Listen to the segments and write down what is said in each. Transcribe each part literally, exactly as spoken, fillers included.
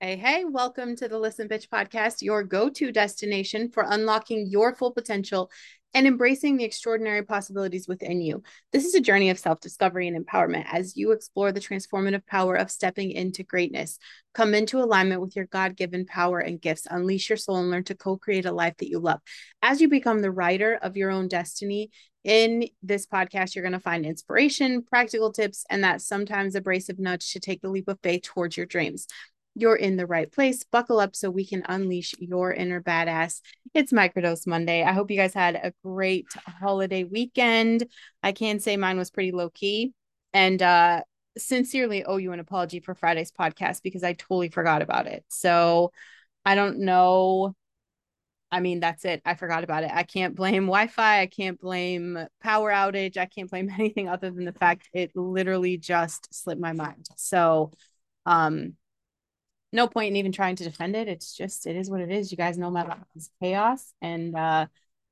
Hey, hey, welcome to the Listen Bitch podcast, your go-to destination for unlocking your full potential and embracing the extraordinary possibilities within you. This is a journey of self-discovery and empowerment as you explore the transformative power of stepping into greatness. Come into alignment with your God-given power and gifts, unleash your soul, and learn to co-create a life that you love. As you become the writer of your own destiny, in this podcast, you're going to find inspiration, practical tips, and that sometimes abrasive nudge to take the leap of faith towards your dreams. You're in the right place. Buckle up so we can unleash your inner badass. It's Microdose Monday. I hope you guys had a great holiday weekend. I can say mine was pretty low key. And uh sincerely owe you an apology for Friday's podcast because I totally forgot about it. So I don't know. I mean, that's it. I forgot about it. I can't blame Wi-Fi. I can't blame power outage. I can't blame anything other than the fact it literally just slipped my mind. So um no point in even trying to defend it. It's just, it is what it is. You guys know my life is chaos. And uh,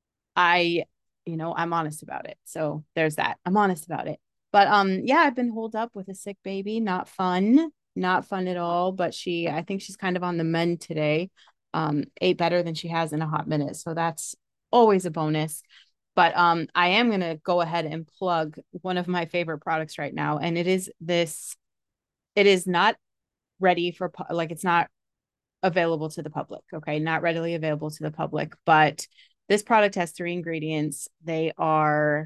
I, you know, I'm honest about it. So there's that. I'm honest about it. But um, yeah, I've been holed up with a sick baby. Not fun. Not fun at all. But she, I think she's kind of on the mend today. Um, ate better than she has in a hot minute. So that's always a bonus. But um, I am gonna go ahead and plug one of my favorite products right now. And it is this, it is not ready for like it's not available to the public. Okay. Not readily available to the public, but this product has three ingredients. They are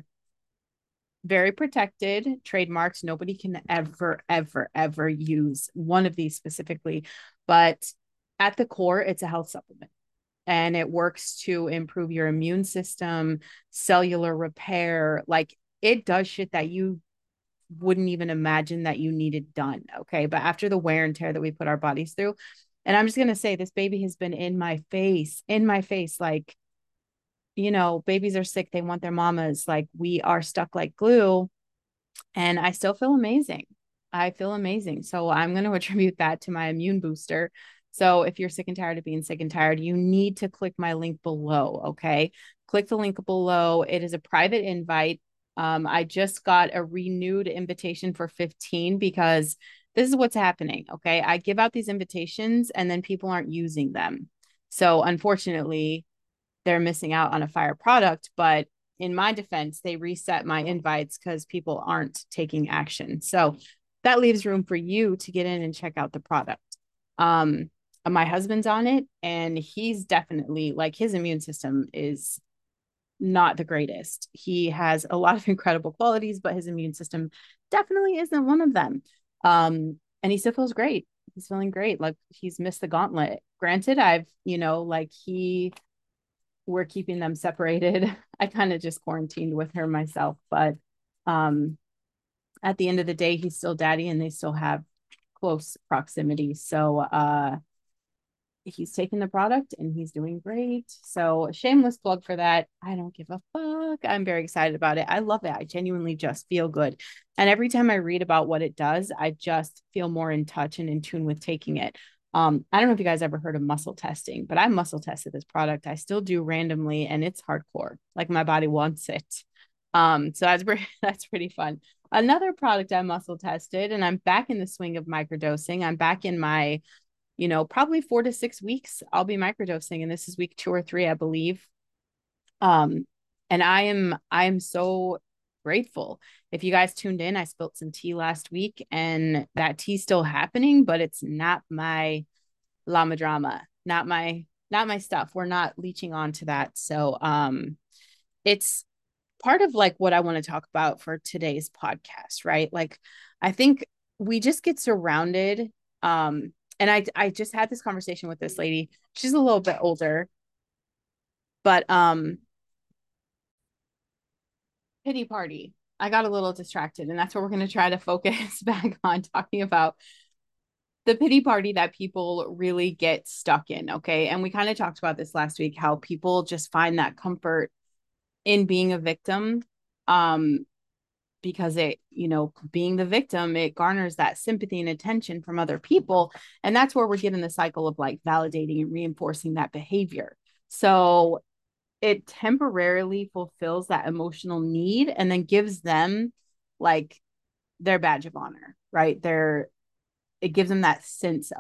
very protected, trademarks. Nobody can ever, ever, ever use one of these specifically. But at the core, it's a health supplement and it works to improve your immune system, cellular repair. Like it does shit that you wouldn't even imagine that you needed done. Okay. But after the wear and tear that we put our bodies through, and I'm just going to say this baby has been in my face, in my face. Like, you know, babies are sick. They want their mamas. Like, we are stuck like glue. And I still feel amazing. I feel amazing. So I'm going to attribute that to my immune booster. So if you're sick and tired of being sick and tired, you need to click my link below. Okay. Click the link below. It is a private invite. Um, I just got a renewed invitation for fifteen because this is what's happening. Okay. I give out these invitations and then people aren't using them. So unfortunately, they're missing out on a fire product. But in my defense, they reset my invites because people aren't taking action. So that leaves room for you to get in and check out the product. Um, my husband's on it, and he's definitely like his immune system is not the greatest. He has a lot of incredible qualities, but his immune system definitely isn't one of them. Um, and he still feels great. He's feeling great. Like he's missed the gauntlet. Granted, I've, you know, like he, we're keeping them separated. I kind of just quarantined with her myself, but um, at the end of the day, he's still daddy and they still have close proximity. So uh, he's taking the product and he's doing great. So shameless plug for that. I don't give a fuck. I'm very excited about it. I love it. I genuinely just feel good. And every time I read about what it does, I just feel more in touch and in tune with taking it. Um, I don't know if you guys ever heard of muscle testing, but I muscle tested this product. I still do randomly and it's hardcore. Like my body wants it. Um, so that's pretty, that's pretty fun. Another product I muscle tested, and I'm back in the swing of microdosing. I'm back in my you know, probably four to six weeks, I'll be microdosing. And this is week two or three, I believe. Um, and I am, I am so grateful. If you guys tuned in, I spilled some tea last week and that tea's still happening, but it's not my llama drama, not my, not my stuff. We're not leeching on to that. So, um, it's part of like what I want to talk about for today's podcast, right? Like, I think we just get surrounded, um, and I I just had this conversation with this lady. She's a little bit older, but um pity party. I got a little distracted, and that's what we're going to try to focus back on talking about the pity party that people really get stuck in. Okay. And we kind of talked about this last week, how people just find that comfort in being a victim. Um, because it, you know, being the victim, it garners that sympathy and attention from other people. And that's where we're getting the cycle of like validating and reinforcing that behavior. So it temporarily fulfills that emotional need and then gives them like their badge of honor, right? Their, it gives them that sense of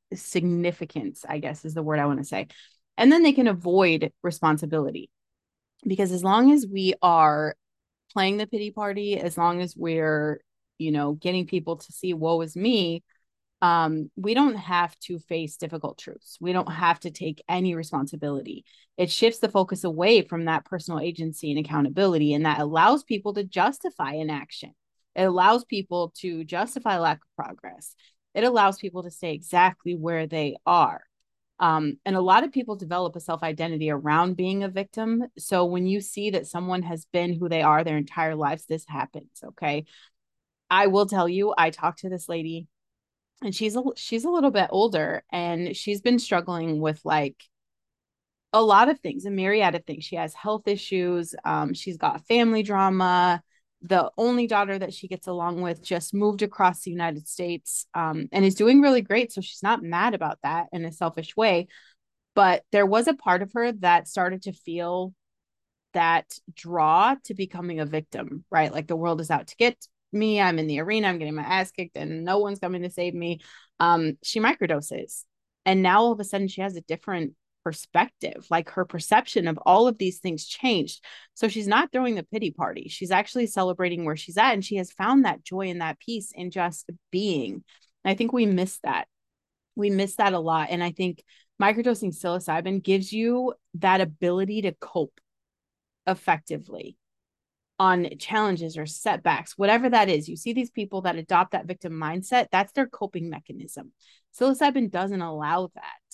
significance, I guess is the word I want to say. And then they can avoid responsibility. Because as long as we are playing the pity party, as long as we're, you know, getting people to see woe is me, um, we don't have to face difficult truths. We don't have to take any responsibility. It shifts the focus away from that personal agency and accountability, and that allows people to justify inaction. It allows people to justify lack of progress. It allows people to stay exactly where they are. Um, and a lot of people develop a self identity around being a victim. So when you see that someone has been who they are their entire lives, this happens. Okay. I will tell you, I talked to this lady and she's a she's a little bit older and she's been struggling with like a lot of things, a myriad of things. She has health issues, um, she's got family drama. The only daughter that she gets along with just moved across the United States, um, and is doing really great, so she's not mad about that in a selfish way. But there was a part of her that started to feel that draw to becoming a victim, right? Like the world is out to get me. I'm in the arena. I'm getting my ass kicked and no one's coming to save me. Um, she microdoses. And now all of a sudden she has a different perspective. Like her perception of all of these things changed. So she's not throwing the pity party. She's actually celebrating where she's at. And she has found that joy and that peace in just being. And I think we miss that. We miss that a lot. And I think microdosing psilocybin gives you that ability to cope effectively on challenges or setbacks, whatever that is. You see these people that adopt that victim mindset, that's their coping mechanism. Psilocybin doesn't allow that.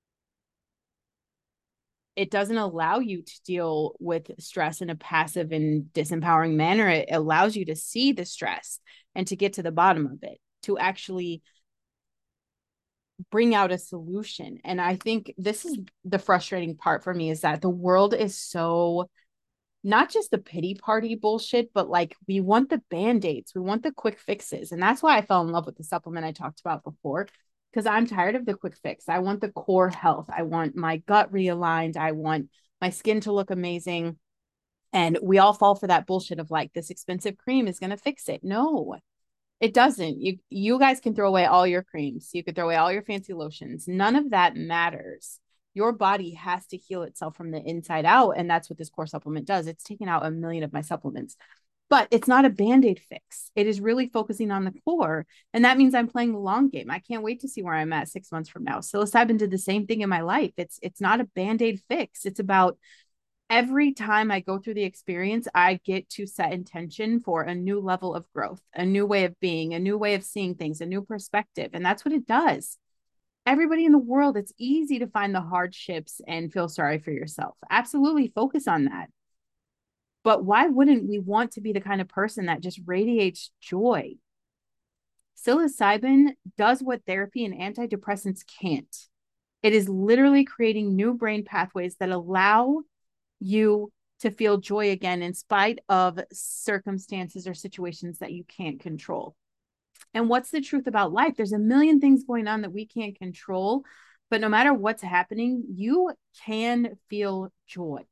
It doesn't allow you to deal with stress in a passive and disempowering manner. It allows you to see the stress and to get to the bottom of it, to actually bring out a solution. And I think this is the frustrating part for me, is that the world is so not just the pity party bullshit, but like we want the band-aids, we want the quick fixes. And that's why I fell in love with the supplement I talked about before, because I'm tired of the quick fix. I want the core health. I want my gut realigned. I want my skin to look amazing. And we all fall for that bullshit of like, this expensive cream is going to fix it. No, it doesn't. You you guys can throw away all your creams. You could throw away all your fancy lotions. None of that matters. Your body has to heal itself from the inside out. And that's what this core supplement does. It's taken out a million of my supplements, but it's not a band-aid fix. It is really focusing on the core. And that means I'm playing the long game. I can't wait to see where I'm at six months from now. Psilocybin did the same thing in my life. It's it's not a band-aid fix. It's about every time I go through the experience, I get to set intention for a new level of growth, a new way of being, a new way of seeing things, a new perspective. And that's what it does. Everybody in the world, it's easy to find the hardships and feel sorry for yourself. Absolutely focus on that. But why wouldn't we want to be the kind of person that just radiates joy? Psilocybin does what therapy and antidepressants can't. It is literally creating new brain pathways that allow you to feel joy again in spite of circumstances or situations that you can't control. And what's the truth about life? There's a million things going on that we can't control, but no matter what's happening, you can feel joy.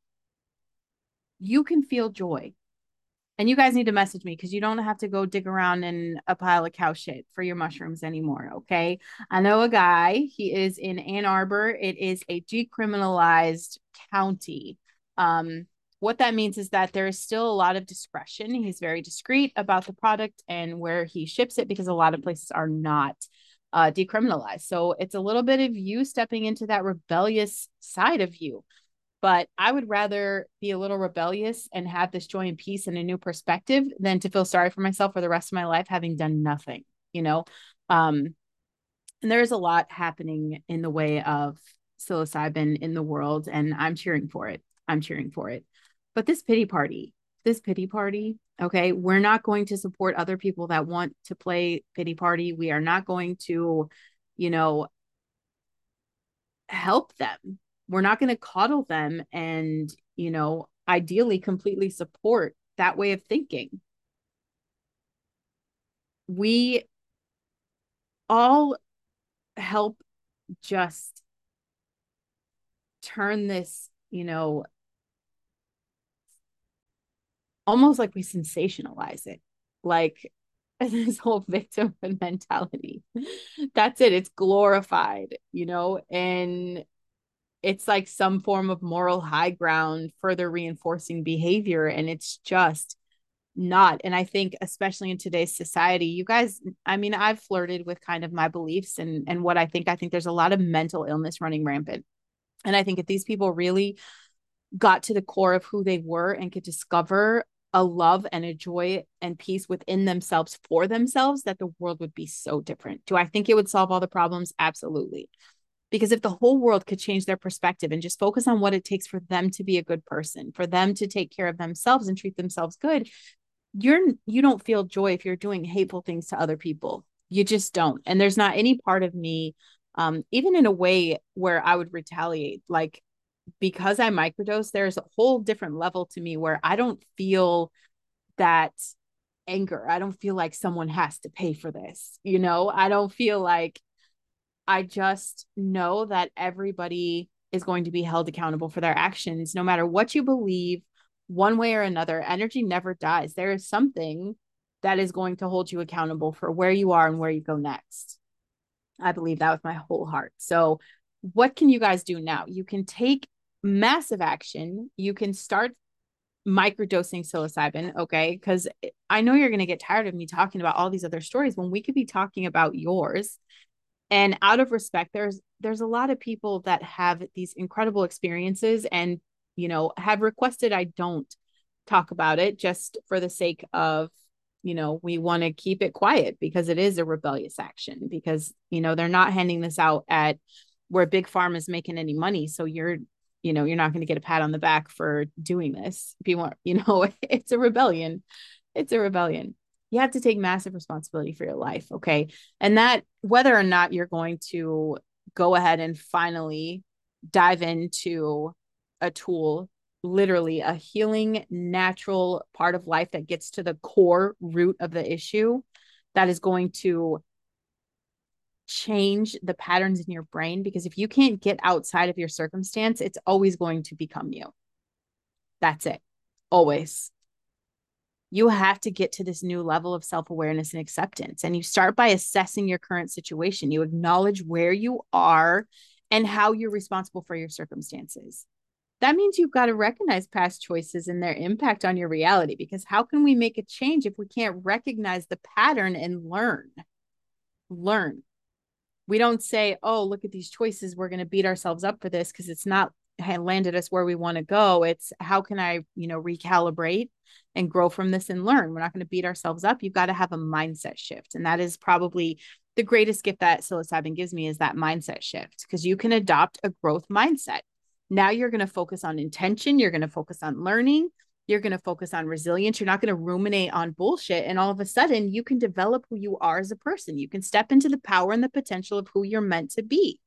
You can feel joy. And you guys need to message me because you don't have to go dig around in a pile of cow shit for your mushrooms anymore. Okay. I know a guy, he is in Ann Arbor. It is a decriminalized county. Um, what that means is that there is still a lot of discretion. He's very discreet about the product and where he ships it because a lot of places are not uh, decriminalized. So it's a little bit of you stepping into that rebellious side of you. But I would rather be a little rebellious and have this joy and peace and a new perspective than to feel sorry for myself for the rest of my life having done nothing, you know? Um, and there's a lot happening in the way of psilocybin in the world, and I'm cheering for it. I'm cheering for it. But this pity party, this pity party, okay, we're not going to support other people that want to play pity party. We are not going to, you know, help them. We're not going to coddle them and, you know, ideally completely support that way of thinking. We all help just turn this, you know, almost like we sensationalize it. Like this whole victimhood mentality. That's it. It's glorified, you know, and it's like some form of moral high ground, further reinforcing behavior. And it's just not. And I think, especially in today's society, you guys, I mean, I've flirted with kind of my beliefs and, and what I think. I think there's a lot of mental illness running rampant. And I think if these people really got to the core of who they were and could discover a love and a joy and peace within themselves for themselves, that the world would be so different. Do I think it would solve all the problems? Absolutely. Because if the whole world could change their perspective and just focus on what it takes for them to be a good person, for them to take care of themselves and treat themselves good, you're you don't feel joy if you're doing hateful things to other people. You just don't. And there's not any part of me, um, even in a way where I would retaliate, like because I microdose, there's a whole different level to me where I don't feel that anger. I don't feel like someone has to pay for this. You know, I don't feel like, I just know that everybody is going to be held accountable for their actions, no matter what you believe, one way or another. Energy never dies. There is something that is going to hold you accountable for where you are and where you go next. I believe that with my whole heart. So, what can you guys do now? You can take massive action. You can start microdosing psilocybin, okay? Because I know you're going to get tired of me talking about all these other stories when we could be talking about yours. And out of respect, there's there's a lot of people that have these incredible experiences and, you know, have requested I don't talk about it just for the sake of, you know, we want to keep it quiet because it is a rebellious action, because, you know, they're not handing this out at where Big Pharma is making any money. So you're, you know, you're not going to get a pat on the back for doing this. If you want, you know, it's a rebellion. It's a rebellion. You have to take massive responsibility for your life. Okay. And that, whether or not you're going to go ahead and finally dive into a tool, literally a healing, natural part of life that gets to the core root of the issue, that is going to change the patterns in your brain. Because if you can't get outside of your circumstance, it's always going to become you. That's it. Always. You have to get to this new level of self-awareness and acceptance. And you start by assessing your current situation. You acknowledge where you are and how you're responsible for your circumstances. That means you've got to recognize past choices and their impact on your reality, because how can we make a change if we can't recognize the pattern and learn? Learn. We don't say, oh, look at these choices, we're going to beat ourselves up for this because it's not landed us where we want to go. It's how can I, you know, recalibrate and grow from this and learn. We're not going to beat ourselves up. You've got to have a mindset shift. And that is probably the greatest gift that psilocybin gives me, is that mindset shift, because you can adopt a growth mindset. Now you're going to focus on intention. You're going to focus on learning. You're going to focus on resilience. You're not going to ruminate on bullshit. And all of a sudden you can develop who you are as a person. You can step into the power and the potential of who you're meant to be.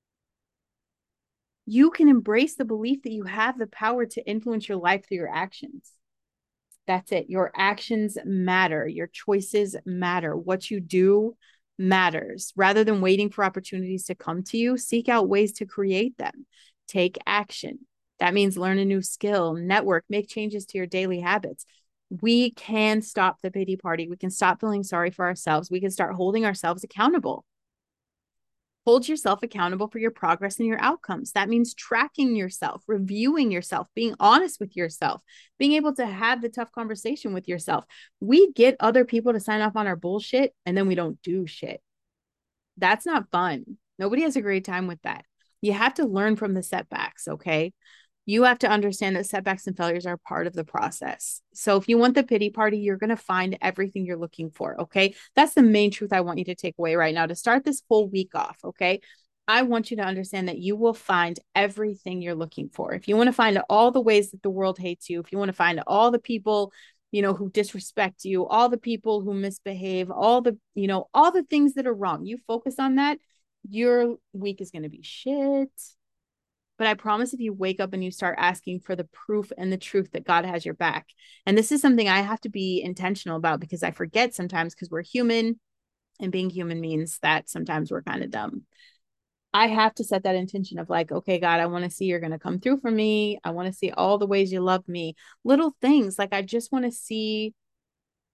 You can embrace the belief that you have the power to influence your life through your actions. That's it. Your actions matter. Your choices matter. What you do matters. Rather than waiting for opportunities to come to you, seek out ways to create them. Take action. That means learn a new skill, network, make changes to your daily habits. We can stop the pity party. We can stop feeling sorry for ourselves. We can start holding ourselves accountable. Hold yourself accountable for your progress and your outcomes. That means tracking yourself, reviewing yourself, being honest with yourself, being able to have the tough conversation with yourself. We get other people to sign off on our bullshit and then we don't do shit. That's not fun. Nobody has a great time with that. You have to learn from the setbacks, okay? You have to understand that setbacks and failures are part of the process. So if you want the pity party, you're going to find everything you're looking for. Okay. That's the main truth I want you to take away right now to start this whole week off. Okay. I want you to understand that you will find everything you're looking for. If you want to find all the ways that the world hates you, if you want to find all the people, you know, who disrespect you, all the people who misbehave, all the, you know, all the things that are wrong, you focus on that, your week is going to be shit. But I promise if you wake up and you start asking for the proof and the truth that God has your back. And this is something I have to be intentional about, because I forget sometimes, because we're human, and being human means that sometimes we're kind of dumb. I have to set that intention of like, okay, God, I want to see you're going to come through for me. I want to see all the ways you love me. Little things like I just want to see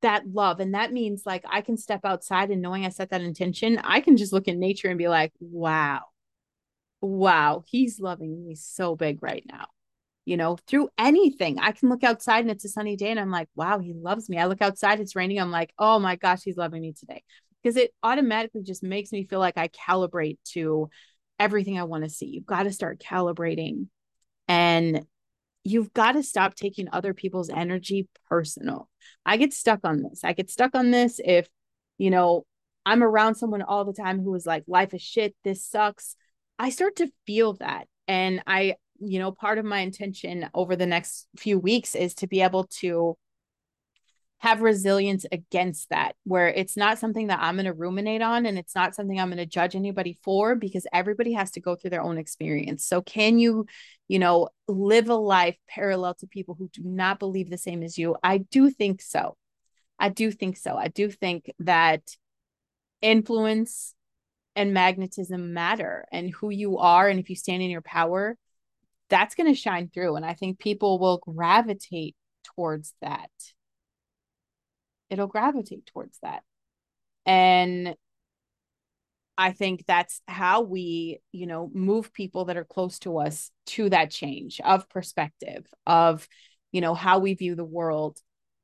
that love. And that means like I can step outside and knowing I set that intention, I can just look in nature and be like, wow, wow, he's loving me so big right now. You know, through anything, I can look outside and it's a sunny day and I'm like, wow, he loves me. I look outside, it's raining. I'm like, oh my gosh, he's loving me today. Because it automatically just makes me feel like I calibrate to everything I want to see. You've got to start calibrating, and you've got to stop taking other people's energy personal. I get stuck on this. I get stuck on this if, you know, I'm around someone all the time who is like, life is shit, this sucks. I start to feel that. And I, you know, part of my intention over the next few weeks is to be able to have resilience against that, where it's not something that I'm going to ruminate on and it's not something I'm going to judge anybody for, because everybody has to go through their own experience. So can you, you know, live a life parallel to people who do not believe the same as you? I do think so. I do think so. I do think that influence and magnetism matter, and who you are. And if you stand in your power, that's going to shine through. And I think people will gravitate towards that. It'll gravitate towards that. And I think that's how we, you know, move people that are close to us to that change of perspective, of, you know, how we view the world.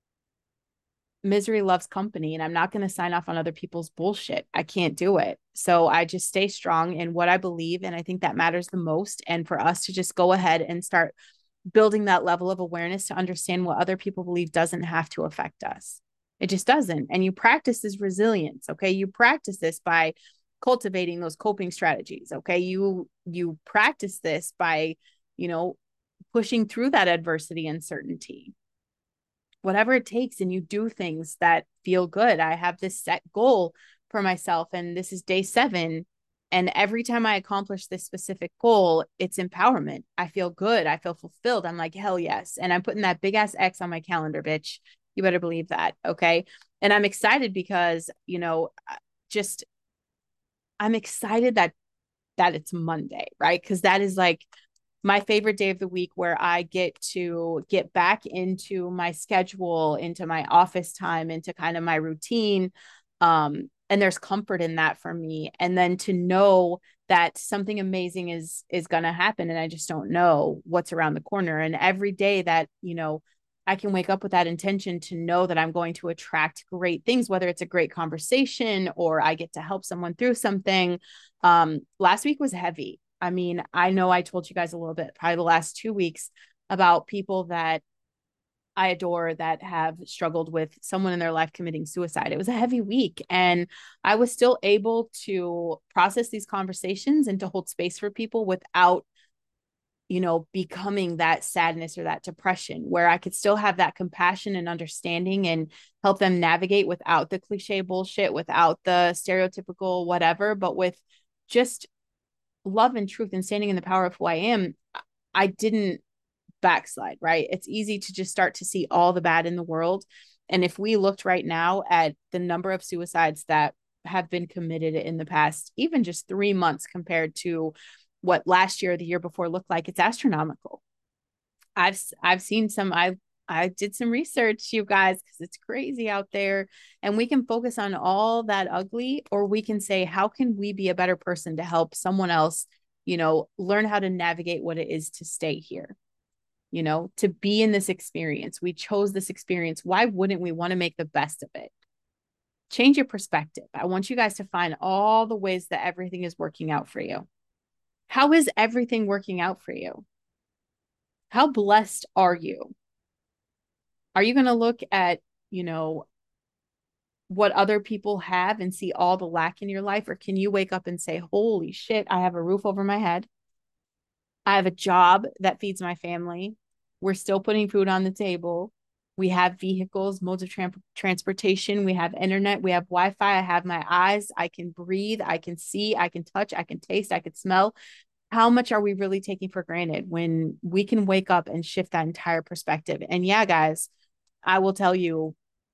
Misery loves company, and I'm not going to sign off on other people's bullshit. I can't do it. So I just stay strong in what I believe. And I think that matters the most. And for us to just go ahead and start building that level of awareness to understand what other people believe doesn't have to affect us. It just doesn't. And you practice this resilience. Okay. You practice this by cultivating those coping strategies. Okay. You, you practice this by, you know, pushing through that adversity and uncertainty, whatever it takes. And you do things that feel good. I have this set goal for myself, and this is day seven. And every time I accomplish this specific goal, it's empowerment. I feel good. I feel fulfilled. I'm like, hell yes. And I'm putting that big ass X on my calendar, bitch. You better believe that. Okay. And I'm excited because, you know, just, I'm excited that, that it's Monday, right? Because that is like my favorite day of the week, where I get to get back into my schedule, into my office time, into kind of my routine. Um, and there's comfort in that for me. And then to know that something amazing is, is going to happen. And I just don't know what's around the corner. And every day that, you know, I can wake up with that intention to know that I'm going to attract great things, whether it's a great conversation or I get to help someone through something. Um, last week was heavy. I mean, I know I told you guys a little bit, probably the last two weeks, about people that I adore that have struggled with someone in their life committing suicide. It was a heavy week, and I was still able to process these conversations and to hold space for people without, you know, becoming that sadness or that depression, where I could still have that compassion and understanding and help them navigate without the cliche bullshit, without the stereotypical whatever, but with just love and truth and standing in the power of who I am. I didn't backslide, right? It's easy to just start to see all the bad in the world. And if we looked right now at the number of suicides that have been committed in the past, even just three months compared to what last year or the year before looked like, it's astronomical. I've I've seen some, I I did some research, you guys, because it's crazy out there. And we can focus on all that ugly, or we can say, how can we be a better person to help someone else, you know, learn how to navigate what it is to stay here, you know, to be in this experience. We chose this experience. Why wouldn't we want to make the best of it? Change your perspective. I want you guys to find all the ways that everything is working out for you. How is everything working out for you? How blessed are you? Are you going to look at, you know, what other people have and see all the lack in your life? Or can you wake up and say, holy shit, I have a roof over my head. I have a job that feeds my family. We're still putting food on the table. We have vehicles, modes of tra- transportation. We have internet. We have Wi-Fi. I have my eyes. I can breathe. I can see. I can touch. I can taste. I can smell. How much are we really taking for granted when we can wake up and shift that entire perspective? And yeah, guys, I will tell you,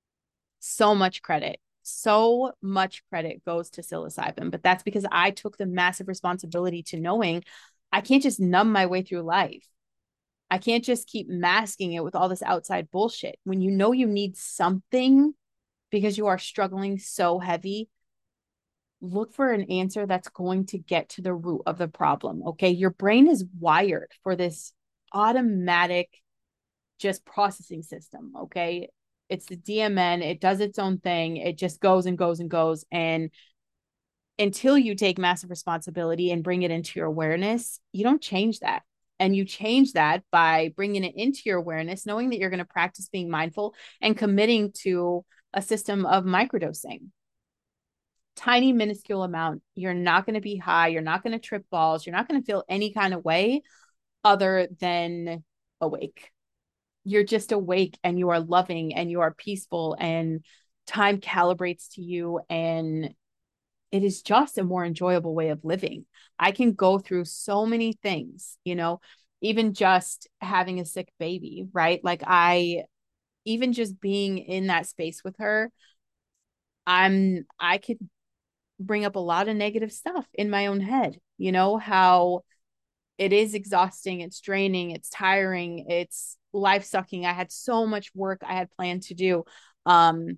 so much credit, so much credit goes to psilocybin, but that's because I took the massive responsibility to knowing I can't just numb my way through life. I can't just keep masking it with all this outside bullshit. When you know you need something, because you are struggling so heavy, look for an answer that's going to get to the root of the problem. Okay. Your brain is wired for this automatic just processing system. Okay. It's the D M N. It does its own thing. It just goes and goes and goes. And until you take massive responsibility and bring it into your awareness, you don't change that. And you change that by bringing it into your awareness, knowing that you're going to practice being mindful and committing to a system of microdosing. Tiny, minuscule amount. You're not going to be high. You're not going to trip balls. You're not going to feel any kind of way other than awake. You're just awake and you are loving and you are peaceful and time calibrates to you, and it is just a more enjoyable way of living. I can go through so many things, you know, even just having a sick baby, right? Like I, even just being in that space with her, I'm, I could bring up a lot of negative stuff in my own head, you know, how it is exhausting, it's draining, it's tiring, it's life sucking. I had so much work I had planned to do. Um,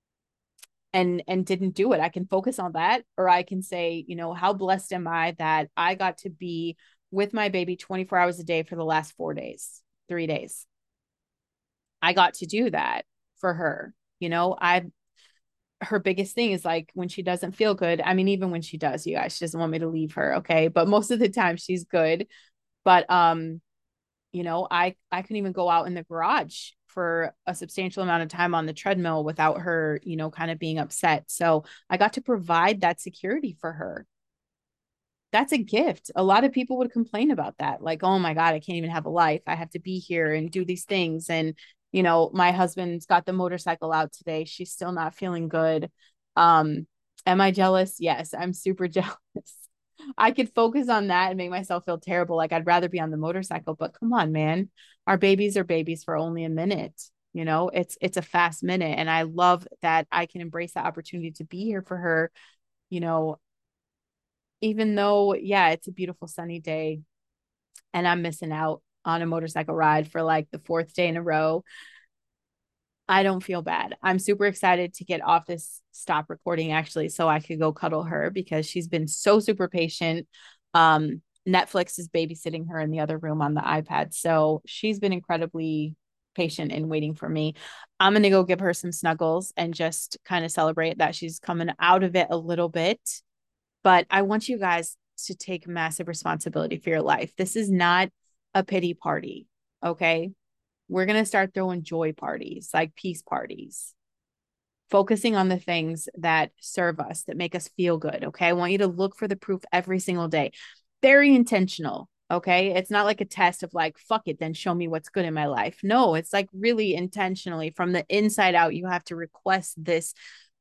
and and didn't do it. I can focus on that, or I can say, you know, how blessed am I that I got to be with my baby twenty-four hours a day for the last four days, three days. I got to do that for her. You know, I her biggest thing is like when she doesn't feel good. I mean, even when she does, you guys, she doesn't want me to leave her, okay? But most of the time she's good. But um, you know, I I couldn't even go out in the garage for a substantial amount of time on the treadmill without her, you know, kind of being upset. So I got to provide that security for her. That's a gift. A lot of people would complain about that. Like, oh my God, I can't even have a life. I have to be here and do these things. And, you know, my husband's got the motorcycle out today. She's still not feeling good. Um, am I jealous? Yes, I'm super jealous. I could focus on that and make myself feel terrible. Like I'd rather be on the motorcycle, but come on, man. Our babies are babies for only a minute. You know, it's it's a fast minute. And I love that I can embrace the opportunity to be here for her, you know, even though, yeah, it's a beautiful sunny day and I'm missing out on a motorcycle ride for like the fourth day in a row. I don't feel bad. I'm super excited to get off this stop recording actually, so I could go cuddle her because she's been so super patient. Um, Netflix is babysitting her in the other room on the iPad. So she's been incredibly patient and waiting for me. I'm going to go give her some snuggles and just kind of celebrate that she's coming out of it a little bit. But I want you guys to take massive responsibility for your life. This is not a pity party. Okay. We're going to start throwing joy parties, like peace parties, focusing on the things that serve us, that make us feel good. Okay. I want you to look for the proof every single day. Very intentional. Okay. It's not like a test of like, fuck it, then show me what's good in my life. No, it's like really intentionally from the inside out. You have to request this,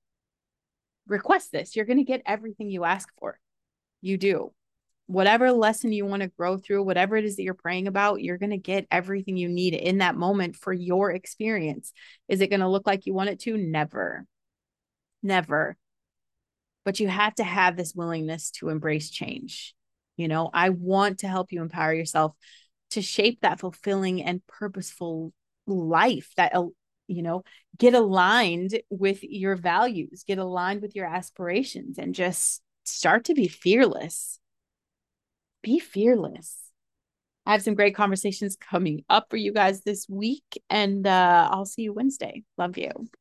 request this. You're going to get everything you ask for. You do. Whatever lesson you want to grow through, whatever it is that you're praying about, you're going to get everything you need in that moment for your experience. Is it going to look like you want it to? Never, never. But you have to have this willingness to embrace change. You know, I want to help you empower yourself to shape that fulfilling and purposeful life that, you know, get aligned with your values, get aligned with your aspirations, and just start to be fearless. Be fearless. I have some great conversations coming up for you guys this week, and uh, I'll see you Wednesday. Love you.